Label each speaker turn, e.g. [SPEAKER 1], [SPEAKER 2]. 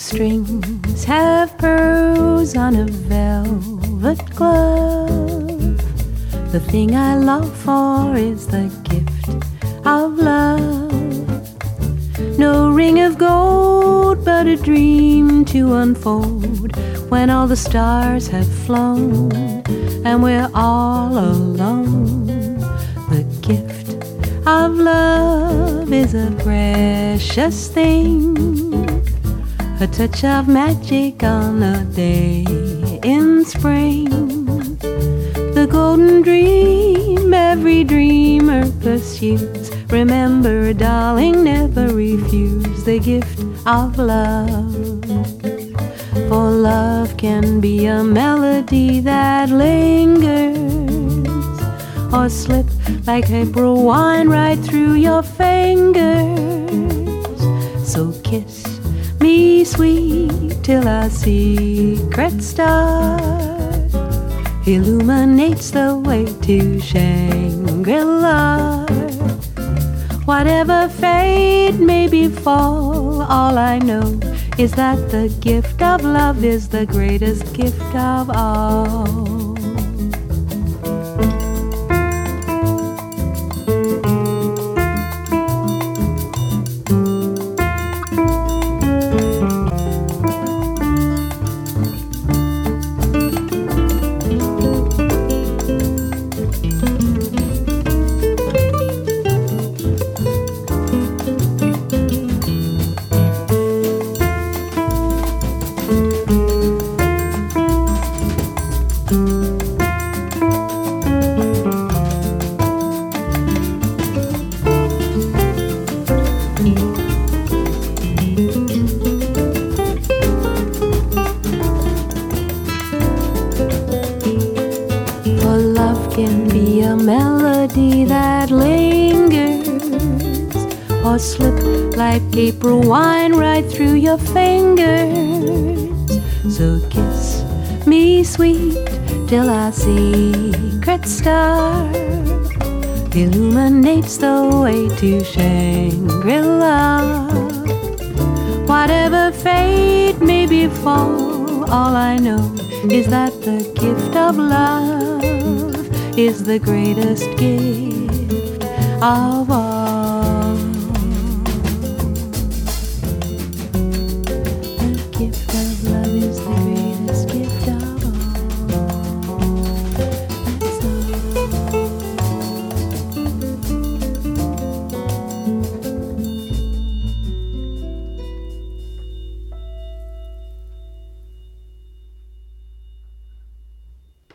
[SPEAKER 1] strings have pearls on a velvet glove. The thing I long for is the gift of love. No ring of gold, but a dream to unfold when all the stars have flown and we're all alone. The gift of love is a precious thing, a touch of magic on a day in spring. The golden dream every dreamer pursues. Remember, darling, never refuse the gift of love. For love can be a melody that lingers, or slip like April wine right through your fingers. So kiss me sweet till our secret start illuminates the way to Shangri-La. Whatever fate may befall, all I know is that the gift of love is the greatest gift of all. Slip like April wine right through your fingers. So kiss me sweet till our secret star illuminates the way to Shangri-La. Whatever fate may befall, all I know is that the gift of love is the greatest gift of all.